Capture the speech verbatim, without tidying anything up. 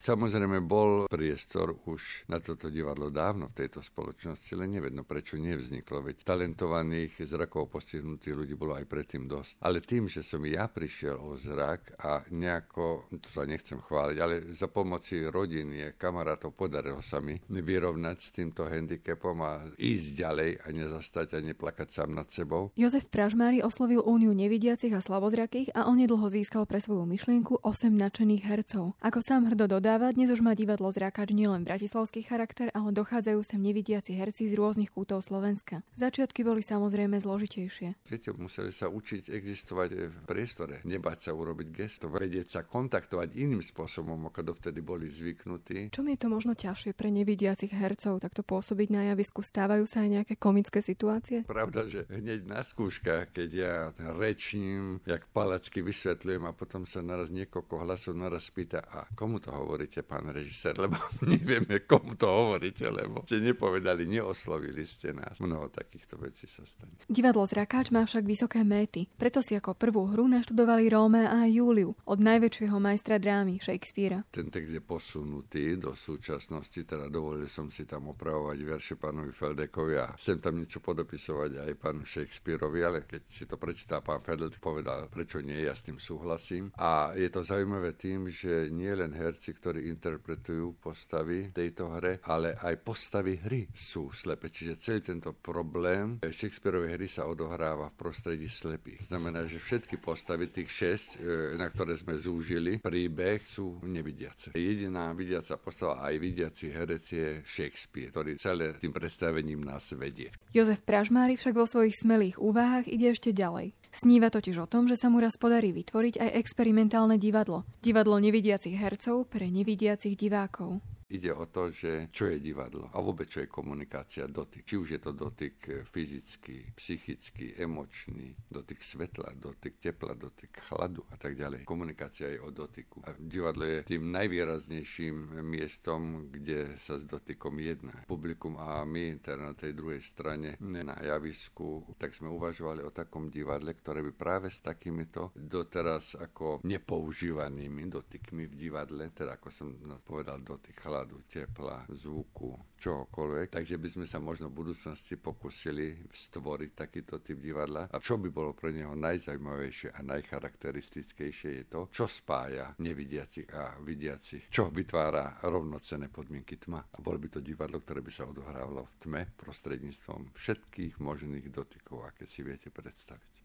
Samozrejme bol priestor už na toto divadlo dávno v tejto spoločnosti, len nevedno, prečo nevzniklo, veď talentovaných zrakovo postihnutých ľudí bolo aj predtým dosť. Ale tým, že som ja prišiel o zrak a nejako, to sa nechcem chváliť, ale za pomoci rodiny, kamarátov podarilo sa mi vyrovnať s týmto handicapom a ísť ďalej a nezastať a neplakať sám nad sebou. Jozef Pražmári oslovil Úniu nevidiacich a slabozrakých a onedlho získal pre svoju myšlienku osem nadšených hercov. Ako sám hrdo dodáva, dnes už má divadlo Zrakač nielen bratislavský charakter, ale dochádzajú sem nevidiaci herci z rôznych kútov Slovenska. Začiatky boli samozrejme zložitejšie. Viete, museli sa učiť existovať v priestore, nebáť sa urobiť gesto, vedieť sa kontaktovať iným spôsobom, ako dovtedy boli zvyknutí. Čom je to možno ťažšie pre nevidiacich hercov takto pôsobiť na javisku? Stávajú sa aj nejaké komické situácie? Pravda, že hneď na skúškach, keď ja rečním, jak palacky vysvetľujem a potom sa naraz niekoľko hlasov naraz pýta, a komu to hovoríte, pán režisér, lebo nevieme, komu to hovoríte, lebo ste nepovedali, neoslovili ste nás. Mnoho takýchto vecí sa stane. Divadlo Zrakač má však vysoké méty, preto si ako prvú hru naštudovali Rómea a Júliu od najväčšieho majstra drámy Shakespearea. Ten text je posunutý do súčasnosti, teda dovolil som si tam opravovať verše pánovi Feldekovi a chcem tam niečo podopisovať aj pánu Shakespeareovi, ale keď si to prečítal pán Feldek, povedal, prečo nie, ja s tým súhlasím. A je to zaujímavé tým, že nie len herci, ktorí interpretujú postavy tejto hre, ale aj postavy hry sú slepé. Čiže celý tento problém Shakespeareovej hry sa odohráva v prostredí slepých. Znamená, že všetky postavy, tých šesť, na ktoré sme zúžili, príbeh sú nevidiace. Jediná vidiaca postava aj vidiaci herec je Shakespeare, ktorý celé tým predstavením nás vedie. Jozef Pražmári však vo svojich smelých úvahách ide ešte ďalej. Sníva totiž o tom, že sa mu raz podarí vytvoriť aj experimentálne divadlo. Divadlo nevidiacich hercov pre nevidiacich divákov. Ide o to, že čo je divadlo a vôbec čo je komunikácia, dotyk. Či už je to dotyk fyzický, psychický, emočný, dotyk svetla, dotyk tepla, dotyk chladu a tak ďalej. Komunikácia je o dotyku. A divadlo je tým najvýraznejším miestom, kde sa s dotykom jedná publikum a my teda na tej druhej strane na javisku, tak sme uvažovali o takom divadle, ktoré by práve s takýmito doteraz ako nepoužívanými dotykmi v divadle, teda ako som povedal, dotyk chladu, tepla, zvuku, čohokoľvek. Takže by sme sa možno v budúcnosti pokúsili stvoriť takýto typ divadla. A čo by bolo pre neho najzaujímavejšie a najcharakteristickejšie je to, čo spája nevidiacich a vidiacich, čo vytvára rovnocenné podmienky tma. A bolo by to divadlo, ktoré by sa odohrávalo v tme prostredníctvom všetkých možných dotykov, aké si viete predstaviť.